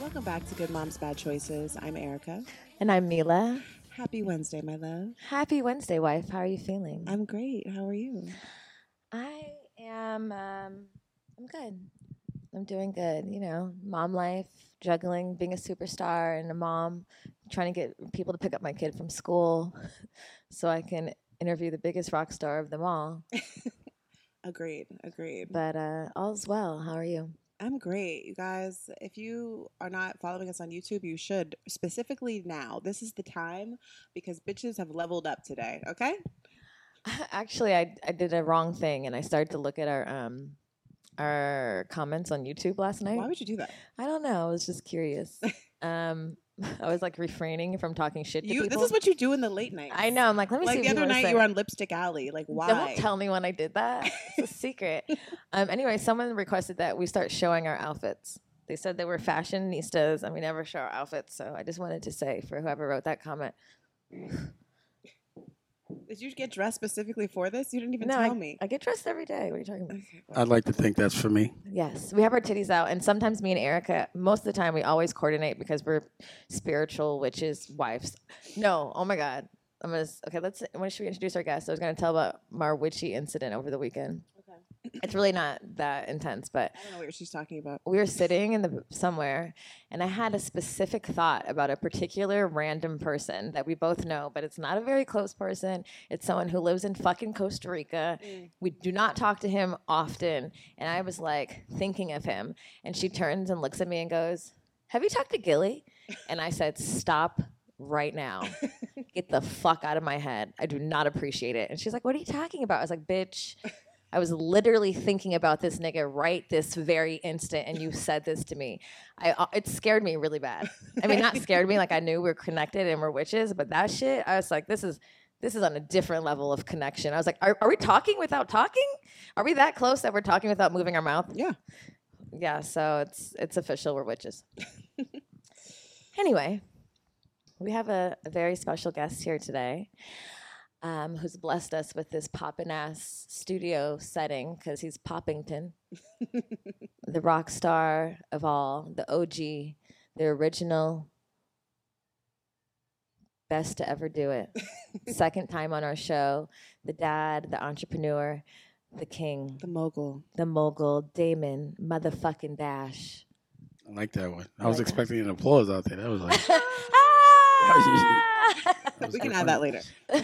Welcome back to Good Moms Bad Choices. I'm Erica. And I'm Mila. Happy Wednesday, my love. Happy Wednesday, wife. How are you feeling? I'm great. How are you? I am. I'm good. I'm doing good. You know, mom life, juggling, being a superstar and a mom, trying to get people to pick up my kid from school, so I can interview the biggest rock star of them all. Agreed. But all's well. How are you? I'm great. You guys, if you are not following us on YouTube, you should, specifically now. This is the time because bitches have leveled up today, okay? Actually, I did a wrong thing, and I started to look at our comments on YouTube last night. Why would you do that? I don't know. I was just curious. I was like refraining from talking shit to people. This is what you do in the late night. I know. I'm like, let me see. Like the other night, you were on Lipstick Alley. Like, why? Don't tell me when I did that. It's a secret. Anyway, someone requested that we start showing our outfits. They said they were fashionistas and we never show our outfits. So I just wanted to say for whoever wrote that comment. Did you get dressed specifically for this? You didn't even tell me. I get dressed every day. What are you talking about? Okay, I'd like to think that's for me. Yes. We have our titties out. And sometimes me and Erica, most of the time, we always coordinate because we're spiritual witches, wives. No. Oh, my God. Okay, when should we introduce our guest? I was going to tell about our witchy incident over the weekend. Okay. It's really not that intense, but I don't know what she's talking about. We were sitting somewhere, and I had a specific thought about a particular random person that we both know, but it's not a very close person. It's someone who lives in fucking Costa Rica. We do not talk to him often, and I was like thinking of him, and she turns and looks at me and goes, "Have you talked to Gilly?" And I said, "Stop right now. Get the fuck out of my head. I do not appreciate it." And she's like, "What are you talking about?" I was like, "Bitch, I was literally thinking about this nigga right this very instant, and you said this to me." It scared me really bad. I mean, not scared me, like I knew we were connected and we're witches, but that shit, I was like, this is on a different level of connection. I was like, are we talking without talking? Are we that close that we're talking without moving our mouth? Yeah. Yeah, so it's official, we're witches. Anyway, we have a very special guest here today. Who's blessed us with this poppin' ass studio setting because he's Poppington, the rock star of all, the OG, the original, best to ever do it. Second time on our show, the dad, the entrepreneur, the king, the mogul, Damon, motherfucking Dash. I like that one. I was expecting an applause out there. That was like. We can add that later.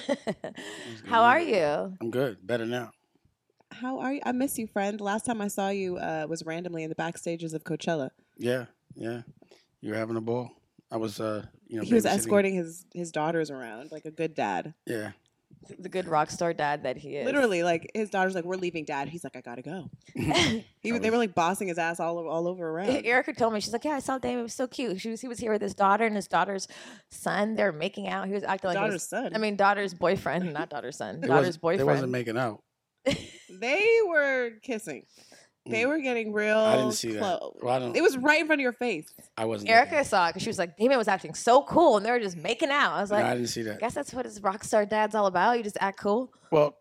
How are you? I'm good. Better now. How are you? I miss you, friend. Last time I saw you was randomly in the backstages of Coachella. Yeah. You were having a ball. I was, He was escorting his daughters around like a good dad. Yeah. The good rock star dad that he is. Literally, like his daughter's like, "We're leaving, Dad." He's like, "I gotta go." They were like bossing his ass all over around. Erica told me, she's like, "Yeah, I saw Damon. It was so cute. He was here with his daughter and his daughter's son. They're making out. He was acting like daughter's son. I mean, daughter's boyfriend, not daughter's son. Daughter's boyfriend. They wasn't making out. They were kissing. They were getting real I didn't see close. that. Well, it was right in front of your face. I wasn't. Erica saw it because she was like, Damon was acting so cool, and they were just making out. I was like, I didn't see that. I guess that's what his rock star dad's all about. You just act cool. Well,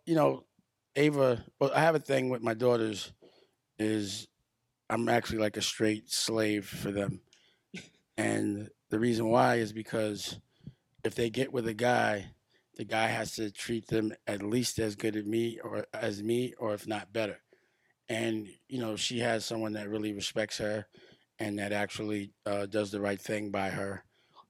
Ava. Well, I have a thing with my daughters. Is I'm actually like a straight slave for them, and the reason why is because if they get with a guy, the guy has to treat them at least as good as me, or if not better. And, she has someone that really respects her and that actually does the right thing by her.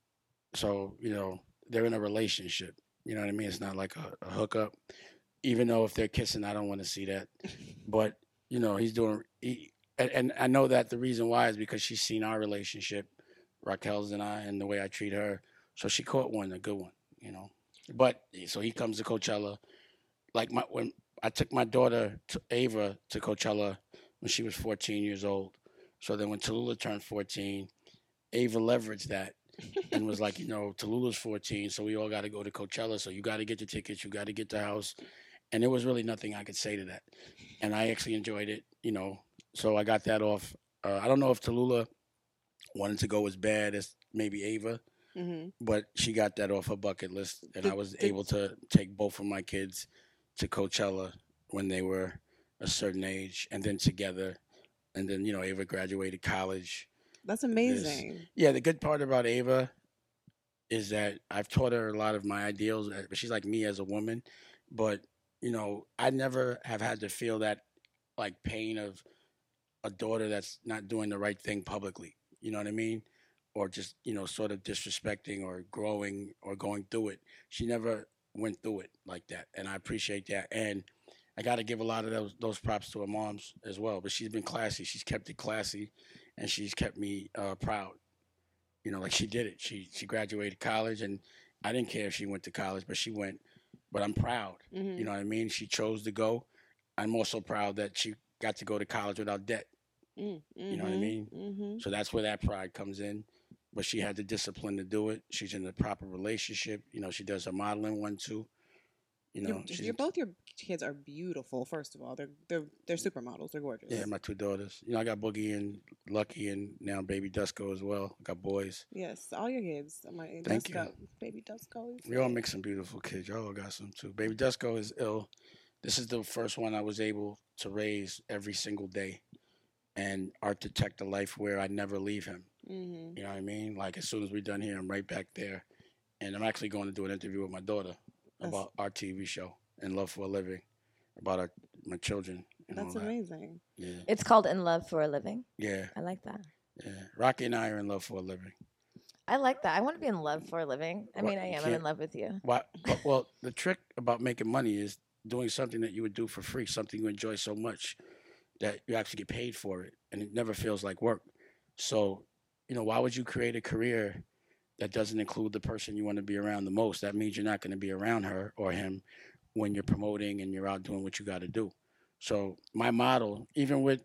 So, they're in a relationship. You know what I mean? It's not like a hookup. Even though if they're kissing, I don't want to see that. But, he's doing... And I know that the reason why is because she's seen our relationship, Raquel's and I, and the way I treat her. So she caught a good one, But, so he comes to Coachella. Like, when I took my daughter, Ava, to Coachella when she was 14 years old. So then when Tallulah turned 14, Ava leveraged that and was like, Tallulah's 14, so we all got to go to Coachella. So you got to get the tickets, you got to get the house. And there was really nothing I could say to that. And I actually enjoyed it, So I got that off. I don't know if Tallulah wanted to go as bad as maybe Ava, but she got that off her bucket list. And I was able to take both of my kids to Coachella when they were a certain age, and then together, and then Ava graduated college. That's this. amazing. Yeah, the good part about Ava is that I've taught her a lot of my ideals. But she's like me as a woman, but I never have had to feel that like pain of a daughter that's not doing the right thing publicly. You know what I mean? Or just sort of disrespecting or growing or going through it. She never went through it like that, and I appreciate that. And I got to give a lot of those props to her moms as well. But she's been classy. She's kept it classy, and she's kept me proud. Like she did it. She graduated college, and I didn't care if she went to college, but she went. But I'm proud. You know what I mean? She chose to go. I'm also proud that she got to go to college without debt. You know what I mean? So that's where that pride comes in. But she had the discipline to do it. She's in the proper relationship. She does her modeling one too. Both your kids are beautiful. First of all, they're supermodels. They're gorgeous. Yeah, my two daughters. I got Boogie and Lucky, and now Baby Dusko as well. I got boys. Yes, all your kids. Thank you. Baby Dusko. We all make some beautiful kids. Y'all got some too. Baby Dusko is ill. This is the first one I was able to raise every single day, and architect a life where I never leave him. You know what I mean? Like as soon as we're done here, I'm right back there, and I'm actually going to do an interview with my daughter about our TV show In Love for a Living, about my children. That's amazing. Yeah. It's called In Love for a Living. Yeah. I like that. Yeah. Rocky and I are in love for a living. I like that. I want to be in love for a living. I mean, I am. I'm in love with you. Well, the trick about making money is doing something that you would do for free, something you enjoy so much that you actually get paid for it, and it never feels like work. So, why would you create a career that doesn't include the person you want to be around the most? That means you're not going to be around her or him when you're promoting and you're out doing what you got to do. So my model, even with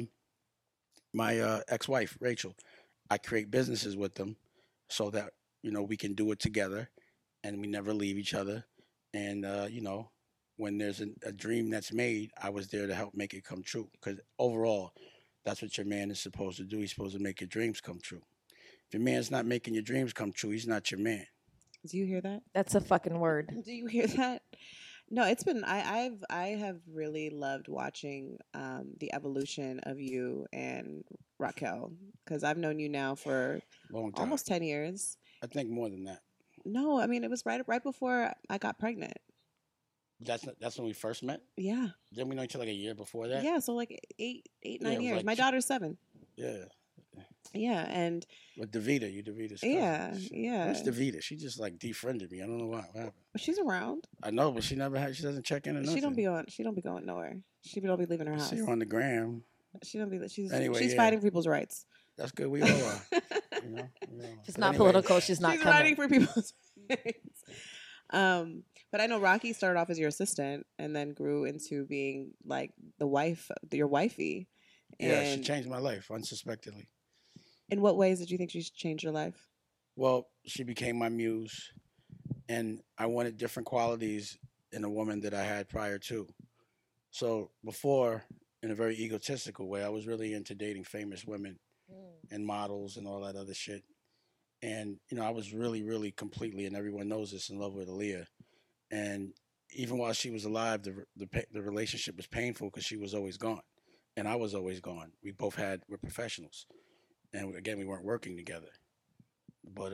my ex-wife, Rachel, I create businesses with them so that, we can do it together and we never leave each other. And, when there's a dream that's made, I was there to help make it come true. Because overall, that's what your man is supposed to do. He's supposed to make your dreams come true. If your man's not making your dreams come true, he's not your man. Do you hear that? That's a fucking word. Do you hear that? No, it's been I have really loved watching the evolution of you and Raquel, because I've known you now for almost 10 years. I think more than that. No, I mean it was right before I got pregnant. That's when we first met? Yeah. Didn't we know each other like a year before that? Yeah, so like 9 years. Like my daughter's 7. Yeah. Yeah, and with Davita, Davita's cousin. Yeah. Where's Davita? She just like defriended me. I don't know why. What happened? She's around. I know, but she doesn't check in or nothing. She don't be going nowhere. She don't be leaving her house. See her on the gram. She's fighting for people's rights. That's good. We all are. She's not political. She's not coming. Fighting for people's rights. But I know Rocky started off as your assistant and then grew into being like your wifey. Yeah, she changed my life unsuspectedly. In what ways did you think she's changed your life? Well, she became my muse, and I wanted different qualities in a woman that I had prior to. So before, in a very egotistical way, I was really into dating famous women and models and all that other shit. And, I was really, really completely, and everyone knows this, in love with Aaliyah. And even while she was alive, the relationship was painful because she was always gone. And I was always gone. We're professionals. And again, we weren't working together. But,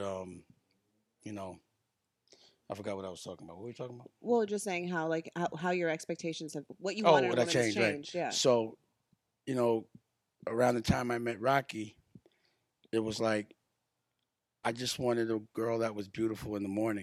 I forgot what I was talking about. What were we talking about? Well, just saying how your expectations have, what you wanted to change. Right. Yeah. So, around the time I met Rocky, it was like, I just wanted a girl that was beautiful in the morning.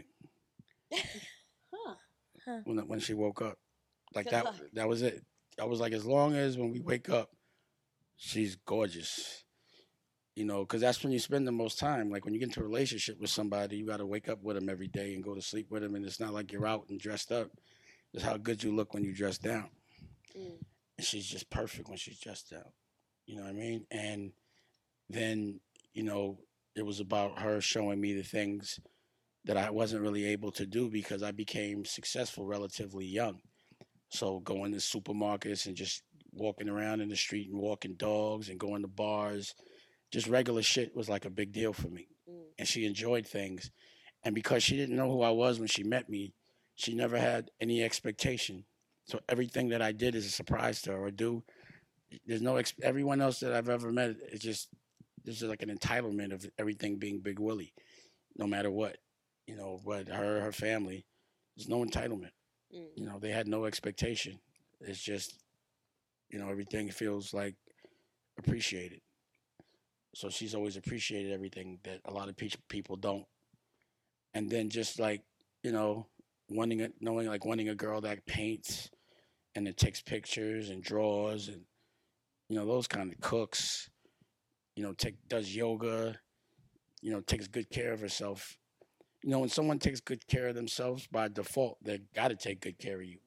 When she woke up. Like that was it. I was like, as long as when we wake up, she's gorgeous. Because that's when you spend the most time. Like when you get into a relationship with somebody, you got to wake up with them every day and go to sleep with them. And it's not like you're out and dressed up. It's how good you look when you dress down. And she's just perfect when she's dressed down. You know what I mean? And then, it was about her showing me the things that I wasn't really able to do because I became successful relatively young. So going to supermarkets and just walking around in the street and walking dogs and going to bars, just regular shit was like a big deal for me. And she enjoyed things. And because she didn't know who I was when she met me, she never had any expectation. So everything that I did is a surprise to her or do. There's no, everyone else that I've ever met, it's just, there's like an entitlement of everything being Big Willie, no matter what. But her family, there's no entitlement. They had no expectation. It's just, everything feels like appreciated. So she's always appreciated everything that a lot of people don't. And then just like, wanting a girl that paints and that takes pictures and draws and, those kind of cooks, does yoga, takes good care of herself. When someone takes good care of themselves, by default, they got to take good care of you.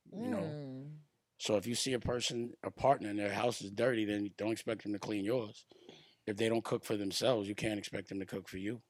So if you see a partner, and their house is dirty, then don't expect them to clean yours. If they don't cook for themselves, you can't expect them to cook for you.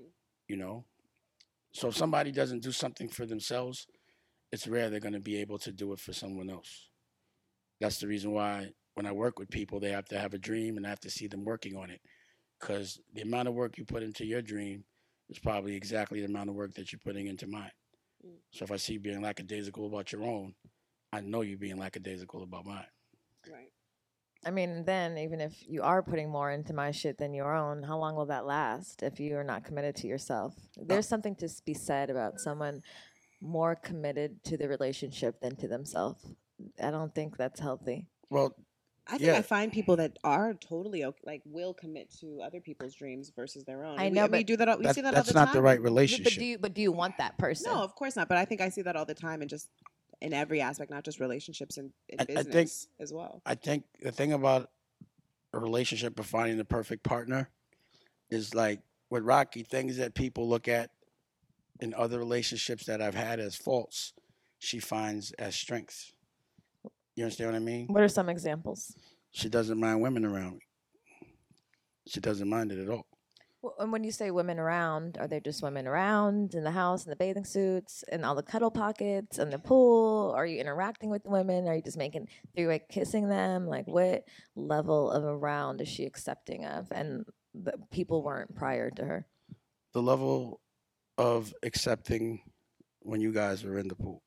So if somebody doesn't do something for themselves, it's rare they're going to be able to do it for someone else. That's the reason why when I work with people, they have to have a dream and I have to see them working on it. Because the amount of work you put into your dream is probably exactly the amount of work that you're putting into mine. So if I see you being lackadaisical about your own, I know you're being lackadaisical about mine. Right. I mean, then even if you are putting more into my shit than your own, how long will that last if you are not committed to yourself? There's something to be said about someone more committed to the relationship than to themselves. I don't think that's healthy. Well, I think I find people that are totally will commit to other people's dreams versus their own. I know, we do that. We see that all the time. That's not the right relationship. But do you want that person? No, of course not. But I think I see that all the time, and just in every aspect, not just relationships and business as well. I think the thing about a relationship of finding the perfect partner is like with Rocky, things that people look at in other relationships that I've had as faults, she finds as strengths. You understand what I mean? What are some examples? She doesn't mind women around me. She doesn't mind it at all. Well, and when you say women around, are there just women around in the house, in the bathing suits, and all the cuddle pockets, and the pool? Are you interacting with women? Are you just making three-way kissing them? Like, what level of around is she accepting of? And the people weren't prior to her. The level of accepting when you guys were in the pool.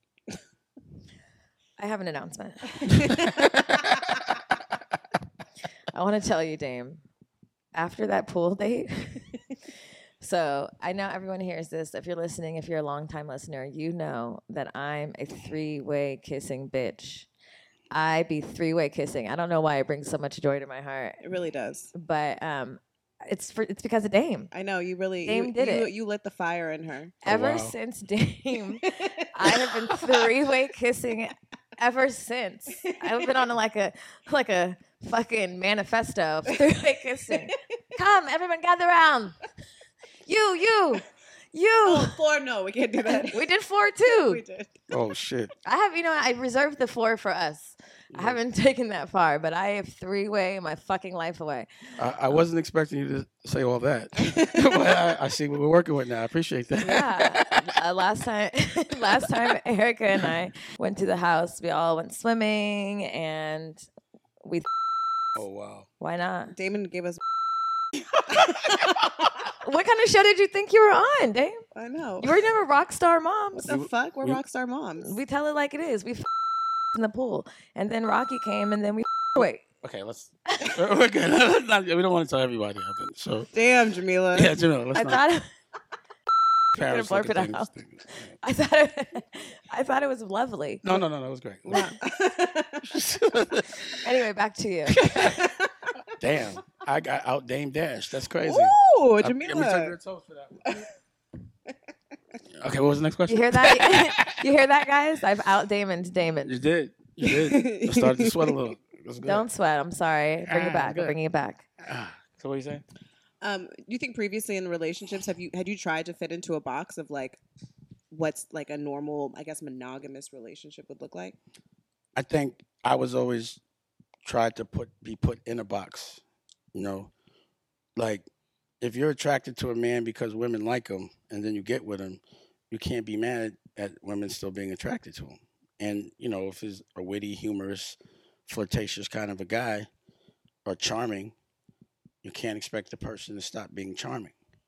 I have an announcement. I want to tell you, Dame, after that pool date, so I know everyone hears this. If you're listening, if you're a longtime listener, you know that I'm a three-way kissing bitch. I be three-way kissing. I don't know why it brings so much joy to my heart. It really does. But it's because of Dame. I know you really Dame did it. You lit the fire in her. Ever since Dame, I have been three-way kissing. Ever since I've been on like a fucking manifesto of three-way kissing. Come, everyone, gather around. You. Oh, 4, no, we can't do that. We did 4 too. We did. Oh shit. I reserved the 4 for us. Yeah. I haven't taken that far, but I have three-way my fucking life away. I wasn't expecting you to say all that. But I see what we're working with now. I appreciate that. Yeah. Last time Erica and I went to the house, we all went swimming and we. Oh wow. Why not? Damon gave us. What kind of show did you think you were on, Dame? I know. You were never Rockstar Moms. What the fuck? We're Rockstar Moms. We tell it like it is. We in the pool, and then Rocky came, and then we wait. Okay, we're good. We don't want to tell everybody. So damn, Jamila. Yeah, Jamila. Let's Gonna blurb it out. I thought it was lovely. No, it was great. Anyway, back to you. Damn, I got out Dame Dash. That's crazy. Ooh, Jamila. We took your toast for that one. Okay, what was the next question? You hear that? You hear that, guys? I've out Damon's Damon. You did. I started to sweat a little. Don't sweat. I'm sorry. Bring it back. Good. I'm bringing it back. So what are you saying? Do you think previously in relationships had you tried to fit into a box of like what's like a normal, I guess, monogamous relationship would look like? I think I was always tried to be put in a box. Like if you're attracted to a man because women like him, and then you get with him, you can't be mad at women still being attracted to him. And if he's a witty, humorous, flirtatious kind of a guy, or charming, you can't expect the person to stop being charming.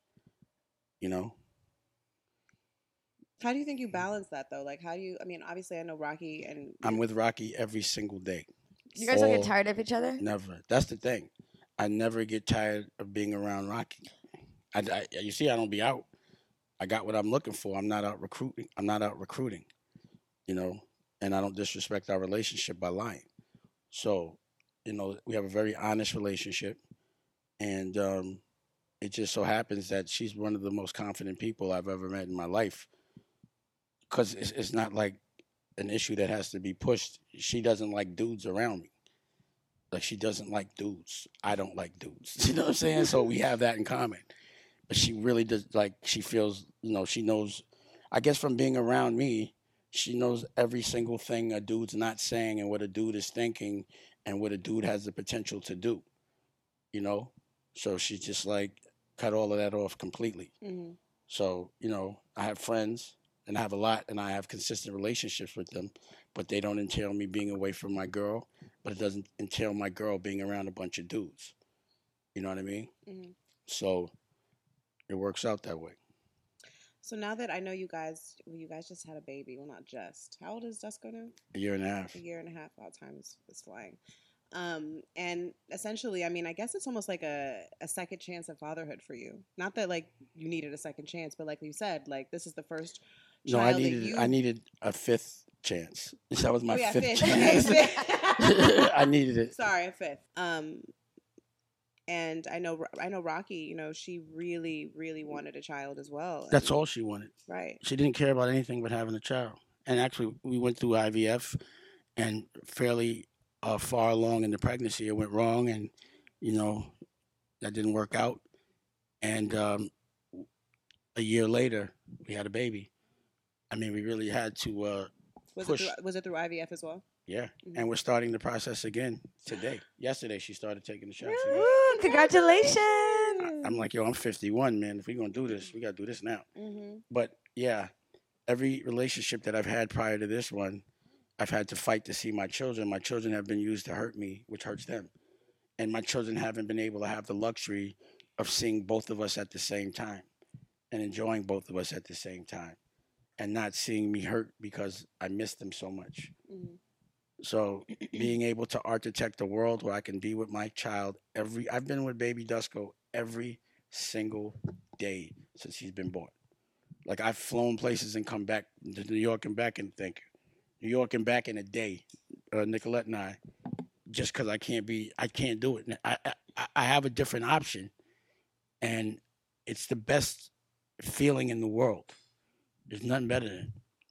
How do you think you balance that though? Like, obviously I know Rocky and... I'm with Rocky every single day. You guys don't get tired of each other? Never. That's the thing. I never get tired of being around Rocky. You see, I don't be out. I got what I'm looking for. I'm not out recruiting. You know, and I don't disrespect our relationship by lying. So, we have a very honest relationship, and it just so happens that she's one of the most confident people I've ever met in my life. Because it's not like an issue that has to be pushed. She doesn't like dudes around me. Like, she doesn't like dudes. I don't like dudes. You know what I'm saying? So we have that in common. But she really does, like, she feels, she knows, I guess from being around me, she knows every single thing a dude's not saying and what a dude is thinking and what a dude has the potential to do, you know? So she just like cut all of that off completely. Mm-hmm. So, I have friends and I have a lot and I have consistent relationships with them, but they don't entail me being away from my girl, but it doesn't entail my girl being around a bunch of dudes. You know what I mean? Mm-hmm. So it works out that way. So now that I know you guys just had a baby. Well, not just. How old is Dusko now? A year and a half. A year and a half. Wow, time is flying. And essentially, I mean, I guess it's almost like a second chance at fatherhood for you. Not that like you needed a second chance, but like you said, like this is the first child I needed a fifth chance. That was my fifth chance. Okay, fifth. I needed it. Sorry, a fifth. And I know Rocky, she really, really wanted a child as well. That's all she wanted. Right. She didn't care about anything but having a child. And actually, we went through IVF and fairly far along in the pregnancy, it went wrong. And, that didn't work out. And a year later, we had a baby. I mean, we really had to push. Was it through IVF as well? Yeah, mm-hmm. And we're starting the process again today. Yesterday, she started taking the shots. Ooh, congratulations! I'm like, yo, I'm 51, man. If we're going to do this, we got to do this now. Mm-hmm. But, yeah, every relationship that I've had prior to this one, I've had to fight to see my children. My children have been used to hurt me, which hurts them. And my children haven't been able to have the luxury of seeing both of us at the same time and enjoying both of us at the same time and not seeing me hurt because I miss them so much. Mm-hmm. So being able to architect a world where I can be with my child I've been with baby Dusko every single day since he's been born. Like I've flown places and come back to New York and back in a day, Nicolette and I, just because I can't do it. I have a different option and it's the best feeling in the world. There's nothing better than,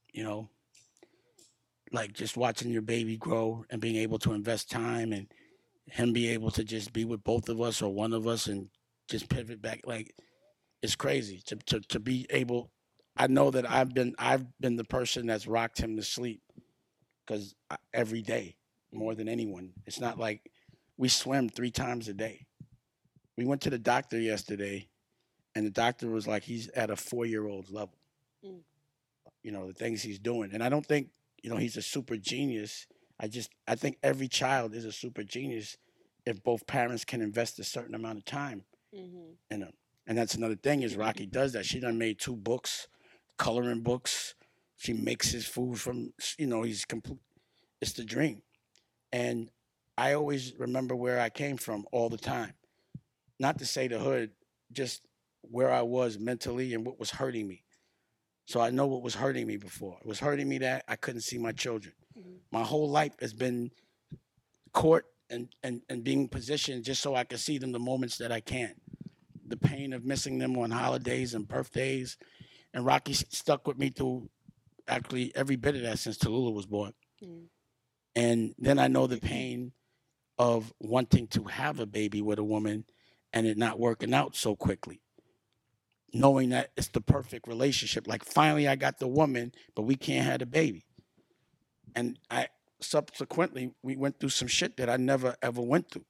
like just watching your baby grow and being able to invest time and him be able to just be with both of us or one of us and just pivot back. Like it's crazy to be able. I know that I've been the person that's rocked him to sleep because every day more than anyone. It's not like we swim 3 times a day. We went to the doctor yesterday and the doctor was like, he's at a 4-year-old's level. Mm. The things he's doing. And I don't think, he's a super genius. I think every child is a super genius if both parents can invest a certain amount of time in them. And that's another thing is Rocky does that. She done made 2 books, coloring books. She makes his food from, he's complete. It's the dream. And I always remember where I came from all the time. Not to say the hood, just where I was mentally and what was hurting me. So I know what was hurting me before. It was hurting me that I couldn't see my children. Mm-hmm. My whole life has been court and being positioned just so I can see them the moments that I can. The pain of missing them on holidays and birthdays. And Rocky stuck with me through actually every bit of that since Tallulah was born. Mm-hmm. And then I know the pain of wanting to have a baby with a woman and it not working out so quickly. Knowing that it's the perfect relationship. Like finally I got the woman, but we can't have a baby. And subsequently we went through some shit that I never ever went through.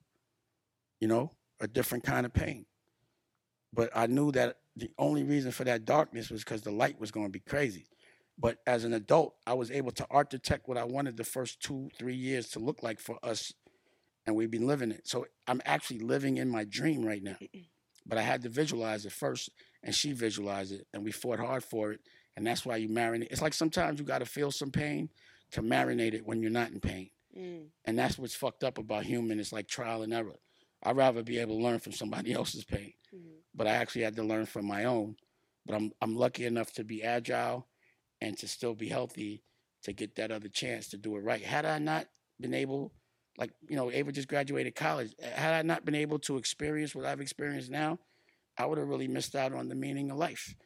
A different kind of pain. But I knew that the only reason for that darkness was because the light was going to be crazy. But as an adult, I was able to architect what I wanted the first 2-3 years to look like for us. And we've been living it. So I'm actually living in my dream right now. But I had to visualize it first, and she visualized it, and we fought hard for it, and that's why you marinate. It's like sometimes you got to feel some pain to marinate it when you're not in pain. Mm. And that's what's fucked up about human. It's like trial and error. I'd rather be able to learn from somebody else's pain. But I actually had to learn from my own. But I'm lucky enough to be agile and to still be healthy to get that other chance to do it right. Had I not been able, like, Ava just graduated college. Had I not been able to experience what I've experienced now, I would have really missed out on the meaning of life.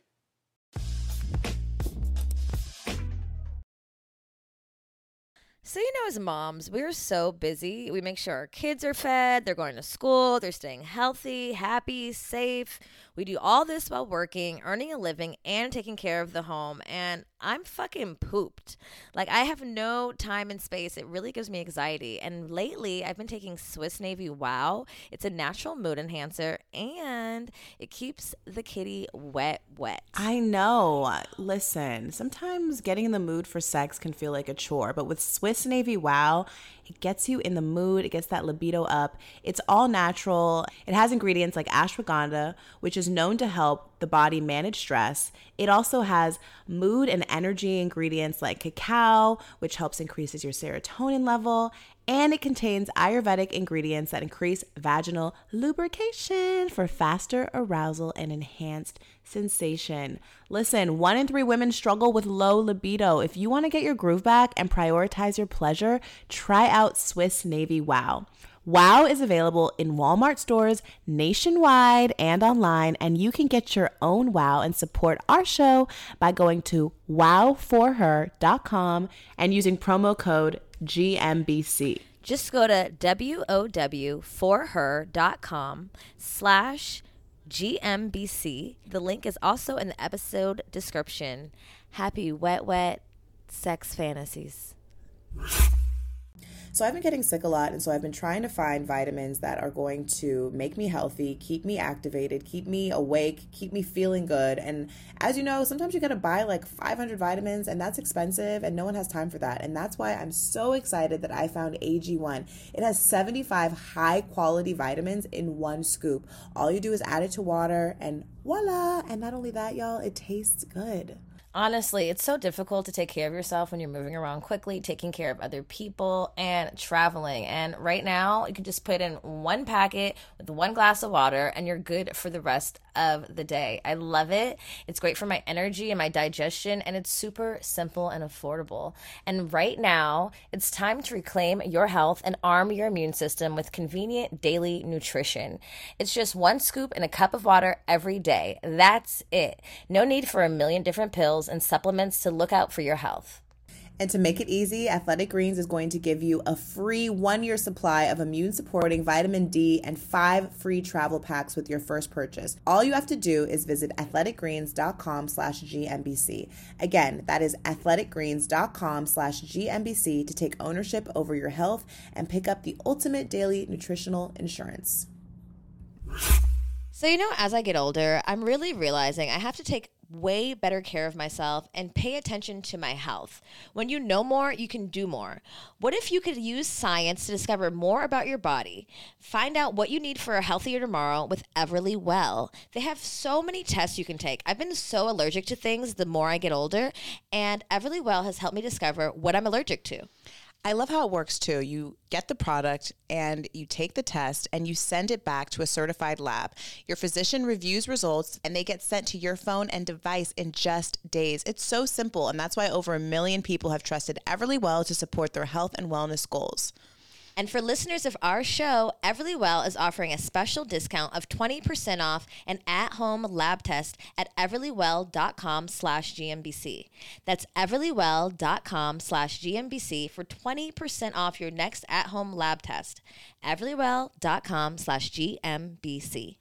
So, as moms, we're so busy. We make sure our kids are fed, they're going to school, they're staying healthy, happy, safe. We do all this while working, earning a living, and taking care of the home. And I'm fucking pooped. Like, I have no time and space. It really gives me anxiety. And lately, I've been taking Swiss Navy Wow. It's a natural mood enhancer, and it keeps the kitty wet. I know. Listen, sometimes getting in the mood for sex can feel like a chore, but with Swiss Navy Wow, it gets you in the mood. It gets that libido up. It's all natural. It has ingredients like ashwagandha, which is known to help the body manage stress. It also has mood and energy ingredients like cacao, which helps increases your serotonin level. And it contains Ayurvedic ingredients that increase vaginal lubrication for faster arousal and enhanced sensation. Listen, 1 in 3 women struggle with low libido. If you want to get your groove back and prioritize your pleasure, try out Swiss Navy Wow. Wow is available in Walmart stores nationwide and online, and you can get your own Wow and support our show by going to wowforher.com and using promo code GMBC. Just go to wowforher.com/GMBC. The link is also in the episode description. Happy wet sex fantasies. So I've been getting sick a lot, and so I've been trying to find vitamins that are going to make me healthy, keep me activated, keep me awake, keep me feeling good. And as you know, sometimes you got to buy like 500 vitamins, and that's expensive, and no one has time for that. And that's why I'm so excited that I found AG1. It has 75 high-quality vitamins in one scoop. All you do is add it to water, and voila! And not only that, y'all, it tastes good. Honestly, it's so difficult to take care of yourself when you're moving around quickly, taking care of other people, and traveling. And right now, you can just put in 1 packet with 1 glass of water, and you're good for the rest of the day. I love it. It's great for my energy and my digestion, and it's super simple and affordable. And right now, it's time to reclaim your health and arm your immune system with convenient daily nutrition. It's just 1 scoop in a cup of water every day. That's it. No need for a million different pills and supplements to look out for your health. And to make it easy, Athletic Greens is going to give you a free 1-year supply of immune-supporting vitamin D and 5 free travel packs with your first purchase. All you have to do is visit athleticgreens.com/GMBC. Again, that is athleticgreens.com/GMBC to take ownership over your health and pick up the ultimate daily nutritional insurance. So, as I get older, I'm really realizing I have to take way better care of myself and pay attention to my health. When you know more, you can do more. What if you could use science to discover more about your body? Find out what you need for a healthier tomorrow with Everlywell. They have so many tests you can take. I've been so allergic to things the more I get older, and Everlywell has helped me discover what I'm allergic to. I love how it works too. You get the product and you take the test and you send it back to a certified lab. Your physician reviews results and they get sent to your phone and device in just days. It's so simple, and that's why over 1 million people have trusted Everlywell to support their health and wellness goals. And for listeners of our show, Everlywell is offering a special discount of 20% off an at-home lab test at everlywell.com/GMBC. That's everlywell.com/GMBC for 20% off your next at-home lab test. everlywell.com/GMBC.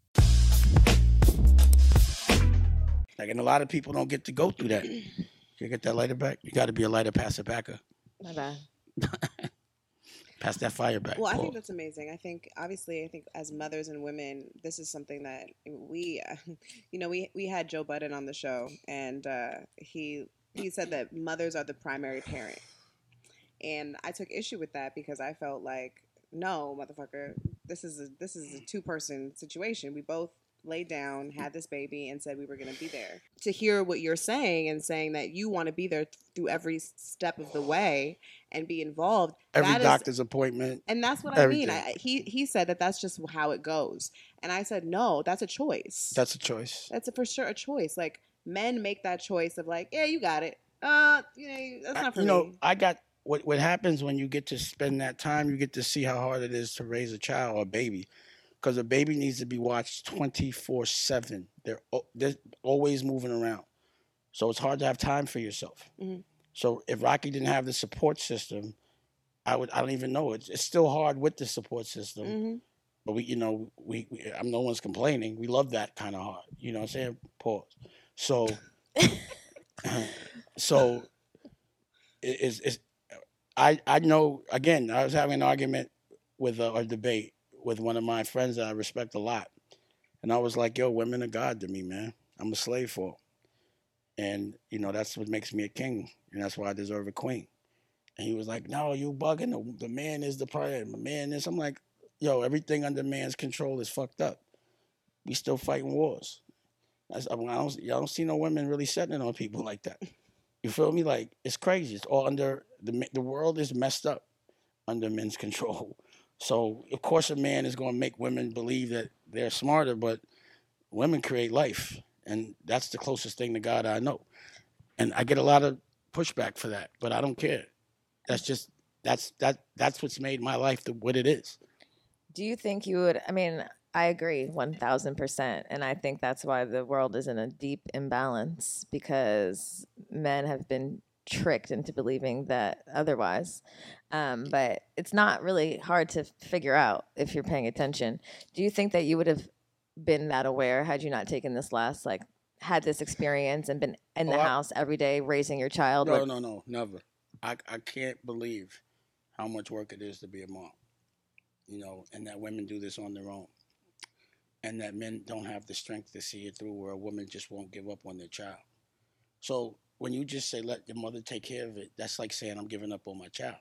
Like, and a lot of people don't get to go through that. You get that lighter back? You got to be a lighter passer backer. My bad. Pass that fire back. Well, I think that's amazing. I think as mothers and women, this is something that we had Joe Budden on the show, and he said that mothers are the primary parent, and I took issue with that because I felt like, no, motherfucker, this is a 2-person situation. We both laid down, had this baby, and said we were going to be there. To hear what you're saying and saying that you want to be there through every step of the way and be involved. Every doctor's appointment. And that's what everything. I mean. He said that that's just how it goes. And I said, no, that's a choice. That's a choice. That's for sure a choice. Like, men make that choice of like, yeah, you got it. That's not for me. I got what happens when you get to spend that time, you get to see how hard it is to raise a child or a baby. Because a baby needs to be watched 24/7. They're always moving around. So it's hard to have time for yourself. Mm-hmm. So if Rocky didn't have the support system, I don't even know. It's still hard with the support system. Mm-hmm. But I'm no one's complaining. We love that kind of hard. You know what I'm saying? Pause. So I know, again, I was having an argument with a debate with one of my friends that I respect a lot. And I was like, yo, women are God to me, man. I'm a slave for them. And, that's what makes me a king. And that's why I deserve a queen. And he was like, no, you bugging. The man is the priority. The man is. I'm like, yo, everything under man's control is fucked up. We still fighting wars. I don't see no women really setting it on people like that. You feel me? Like, it's crazy. It's all under, the world is messed up under men's control. So, of course, a man is going to make women believe that they're smarter, but women create life. And that's the closest thing to God I know. And I get a lot of pushback for that, but I don't care. That's what's made my life what it is. Do you think you would, I agree 1,000%. And I think that's why the world is in a deep imbalance, because men have been tricked into believing that otherwise. But it's not really hard to figure out if you're paying attention. Do you think that you would have been that aware had you not taken this had this experience and been in the house every day raising your child? No, never. I can't believe how much work it is to be a mom, and that women do this on their own. And that men don't have the strength to see it through, where a woman just won't give up on their child. So when you just say, let your mother take care of it, that's like saying I'm giving up on my child.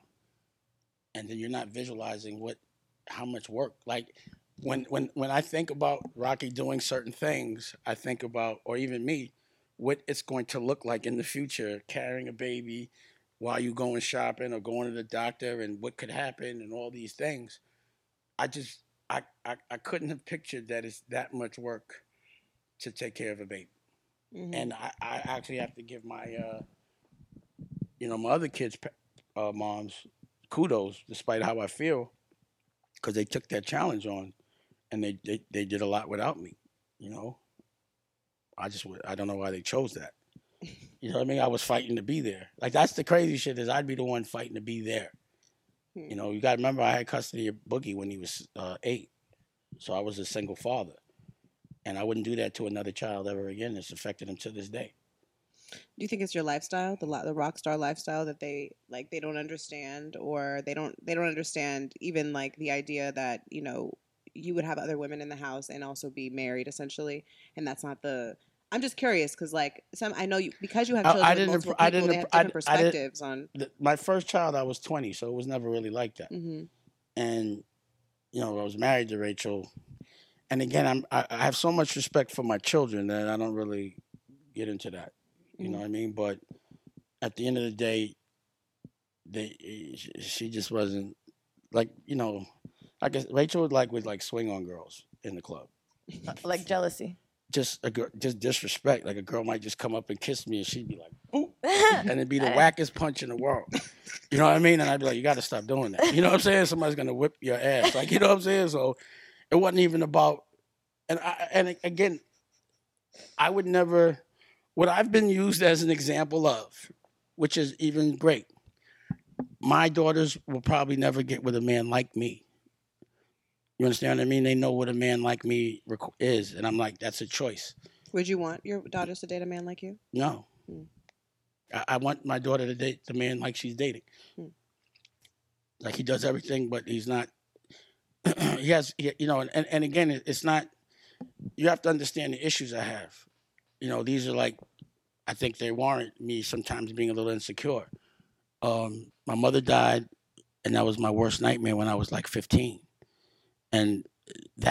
And then you're not visualizing how much work. Like when I think about Rocky doing certain things, I think about, or even me, what it's going to look like in the future, carrying a baby while you going shopping or going to the doctor, and what could happen and all these things. I couldn't have pictured that it's that much work to take care of a baby. Mm-hmm. And I actually have to give my, my other kids' moms kudos, despite how I feel, because they took that challenge on, and they did a lot without me. I don't know why they chose that. You know what I mean? I was fighting to be there. Like, that's the crazy shit, is I'd be the one fighting to be there. You got to remember, I had custody of Boogie when he was 8. So I was a single father. And I wouldn't do that to another child ever again. It's affected him to this day. Do you think it's your lifestyle, the rock star lifestyle, that they don't understand, or they don't understand even like the idea that, you would have other women in the house and also be married essentially, and that's not the... I'm just curious because, I know you, because you have children with multiple people, they have different perspectives on... My first child, I was 20, so it was never really like that. Mm-hmm. And, I was married to Rachel. And again, I have so much respect for my children that I don't really get into that. You know what I mean? But at the end of the day, she just wasn't, I guess Rachel would swing on girls in the club. Like jealousy. Just disrespect. Like, a girl might just come up and kiss me, and she'd be like, "Ooh," and it'd be the wackest punch in the world. You know what I mean? And I'd be like, "You got to stop doing that." You know what I'm saying? Somebody's gonna whip your ass. Like, you know what I'm saying? So it wasn't even about. And again, I would never. What I've been used as an example of, which is even great. My daughters will probably never get with a man like me. You understand what I mean? They know what a man like me is. And I'm like, that's a choice. Would you want your daughters to date a man like you? No. I want my daughter to date the man like she's dating. Like, he does everything, but he's not... he has, and again, it's not... You have to understand the issues I have. These are I think they warrant me sometimes being a little insecure. My mother died, and that was my worst nightmare when I was 15. And that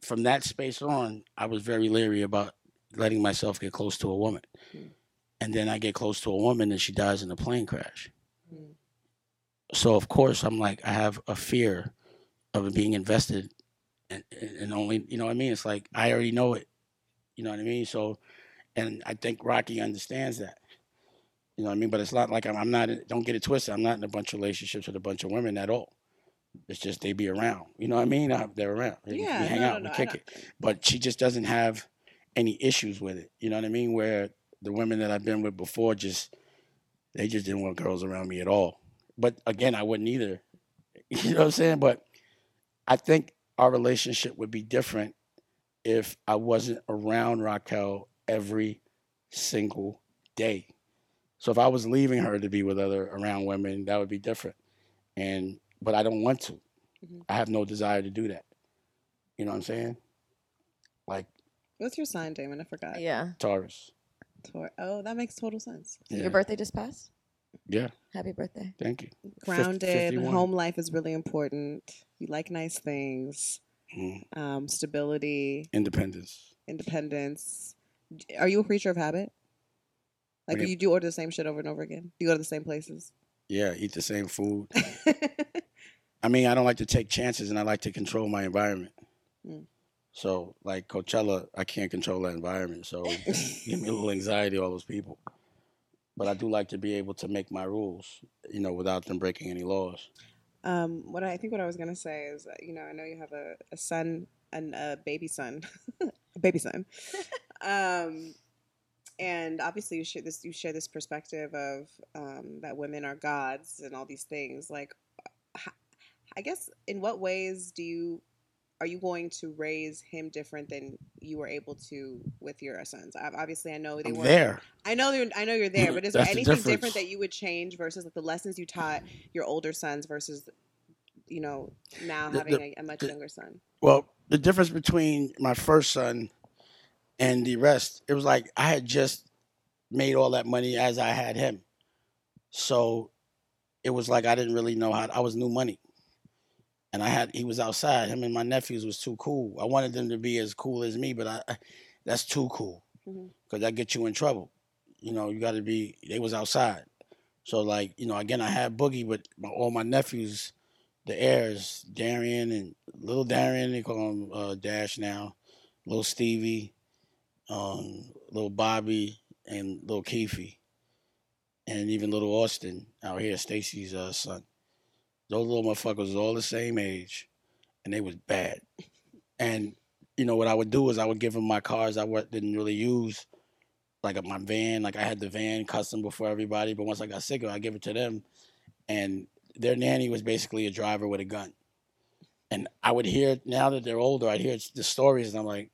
from that space on, I was very leery about letting myself get close to a woman. And then I get close to a woman and she dies in a plane crash. So of course I'm like, I have a fear of it being invested and only, you know what I mean? It's like, I already know it. You know what I mean? So, and I think Rocky understands that. You know what I mean? But it's not like I'm not, don't get it twisted. I'm not in a bunch of relationships with a bunch of women at all. It's just they be around. You know what I mean? They're around. We hang out, we kick it. But she just doesn't have any issues with it. You know what I mean? Where the women that I've been with before they just didn't want girls around me at all. But again, I wouldn't either. You know what I'm saying? But I think our relationship would be different if I wasn't around Raquel every single day. So if I was leaving her to be with around women, that would be different. But I don't want to. I have no desire to do that. You know what I'm saying? Like, what's your sign, Damon? I forgot. Yeah. Taurus. Oh, that makes total sense. Yeah. Your birthday just passed? Yeah. Happy birthday. Thank you. Grounded. Home life is really important. You like nice things. Stability. Independence. Are you a creature of habit? Like, do you order the same shit over and over again? Do you go to the same places? Yeah, eat the same food. I mean, I don't like to take chances, and I like to control my environment. So, like Coachella, I can't control that environment. So, give me a little anxiety, all those people. But I do like to be able to make my rules, you know, without them breaking any laws. What I was gonna say is, you know, I know you have a son and a baby son, and obviously you share this perspective of that women are gods and all these things. Like, I guess, in what ways are you going to raise him different than you were able to with your sons? Obviously, I know they weren't there. I know you're there, but is there anything different that you would change versus like the lessons you taught your older sons versus, you know, now having a much younger son? Well, the difference between my first son and the rest, it was like I had just made all that money as I had him. So it was like I didn't really know I was new money. And he was outside. Him and my nephews was too cool. I wanted them to be as cool as me, but that's too cool because that gets you in trouble. You know, you got to be. They was outside, so like, you know, again, I had Boogie, but all my nephews, the heirs, Darian and little Darian, they call him Dash now, little Stevie, little Bobby, and little Keefe, and even little Austin out here, Stacy's son. Those little motherfuckers was all the same age, and they was bad. And, you know, what I would do is I would give them my cars I didn't really use, like my van. Like, I had the van custom before everybody, but once I got sick of it, I give it to them. And their nanny was basically a driver with a gun. And I would hear, now that they're older, I'd hear the stories, and I'm like,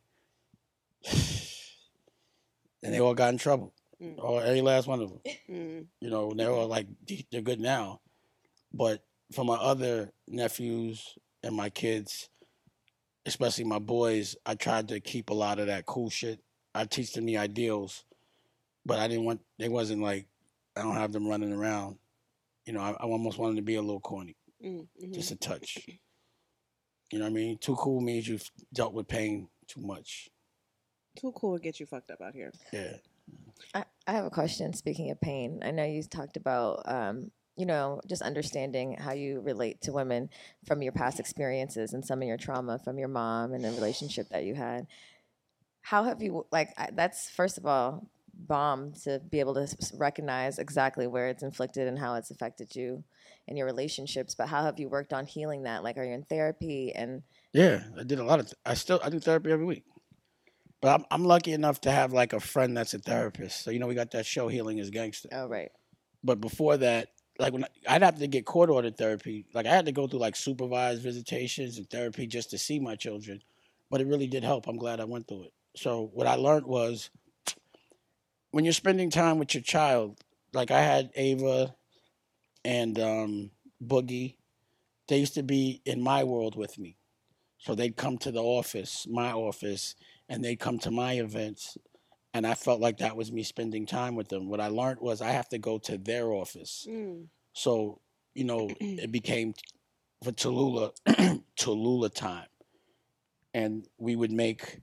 and they all got in trouble. Every last one of them. You know, they're all like, they're good now. But for my other nephews and my kids, especially my boys, I tried to keep a lot of that cool shit. I teach them the ideals, but they wasn't like, I don't have them running around. You know, I almost wanted to be a little corny, just a touch. You know what I mean? Too cool means you've dealt with pain too much. Too cool would get you fucked up out here. Yeah. I have a question, speaking of pain. I know you talked about you know, just understanding how you relate to women from your past experiences and some of your trauma from your mom and the relationship that you had. How have you, that's, first of all, bomb to be able to recognize exactly where it's inflicted and how it's affected you in your relationships. But how have you worked on healing that? Like, are you in therapy? And yeah, I did a lot of, I do therapy every week. But I'm lucky enough to have like a friend that's a therapist. So, you know, we got that show, Healing is Gangster. Oh, right. But before that, like, when I'd have to get court-ordered therapy. Like, I had to go through, like, supervised visitations and therapy just to see my children. But it really did help. I'm glad I went through it. So what I learned was, when you're spending time with your child, like I had Ava and Boogie, they used to be in my world with me. So they'd come to the office, my office, and they'd come to my events. And I felt like that was me spending time with them. What I learned was I have to go to their office. So, you know, it became for Tallulah, Tallulah time. and we would make,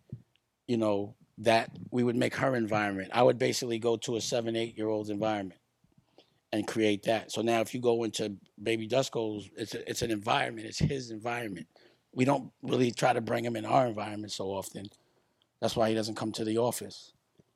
we would make her environment. I would basically go to a 7, 8 year old's environment and create that. So now if you go into Baby Dusko's, it's an environment. It's his environment. We don't really try to bring him in our environment so often. That's why he doesn't come to the office.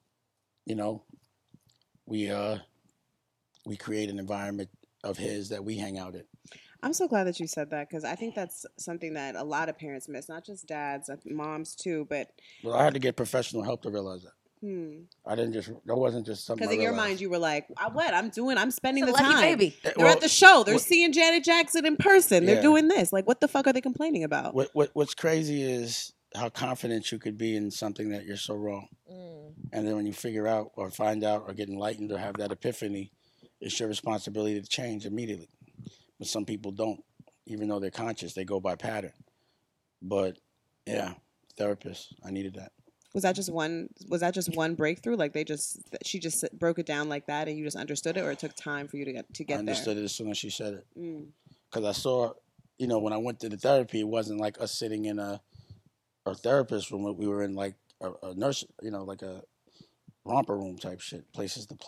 We create an environment of his that we hang out in. I'm so glad that you said that because I think that's something that a lot of parents miss, not just dads, moms too. But I had to get professional help to realize that. That wasn't just something. Because in your mind, you were like, "What I'm spending the lucky time. Baby. They're at the show. They're seeing Janet Jackson in person. They're doing this. Like, what the fuck are they complaining about?" What's crazy is how confident you could be in something that you're so wrong. And then when you figure out or find out or get enlightened or have that epiphany, it's your responsibility to change immediately. But some people don't. Even though they're conscious, they go by pattern. But yeah, therapist, I needed that. Was that just one breakthrough? Like she just broke it down like that, and you just understood it, or it took time for you to get there? I understood it as soon as she said it. Because I saw, when I went to the therapy, it wasn't like us sitting in a therapist room. We were in like a nurse, like a romper room type shit, places to play.